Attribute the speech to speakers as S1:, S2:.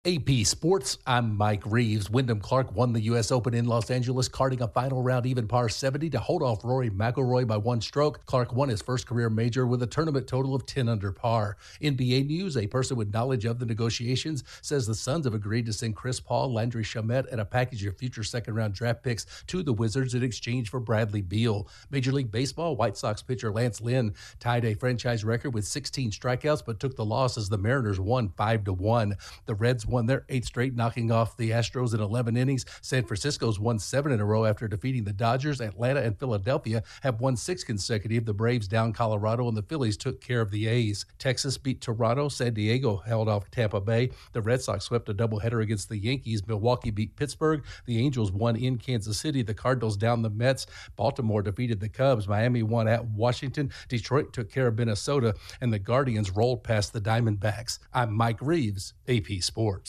S1: AP Sports, I'm Mike Reeves. Wyndham Clark won the U.S. Open in Los Angeles, carding a final round even par 70 to hold off Rory McIlroy by one stroke. Clark won his first career major with a tournament total of 10 under par. NBA News, a person with knowledge of the negotiations, says the Suns have agreed to send Chris Paul, Landry Shamet, and a package of future second-round draft picks to the Wizards in exchange for Bradley Beal. Major League Baseball, White Sox pitcher Lance Lynn tied a franchise record with 16 strikeouts, but took the loss as the Mariners won 5-1. The Reds won their eighth straight, knocking off the Astros in 11 innings. San Francisco's won 7 in a row after defeating the Dodgers. Atlanta and Philadelphia have won 6 consecutive. The Braves down Colorado, and the Phillies took care of the A's. Texas beat Toronto. San Diego held off Tampa Bay. The Red Sox swept a doubleheader against the Yankees. Milwaukee beat Pittsburgh. The Angels won in Kansas City. The Cardinals down the Mets. Baltimore defeated the Cubs. Miami won at Washington. Detroit took care of Minnesota, and the Guardians rolled past the Diamondbacks. I'm Mike Reeves, AP Sports.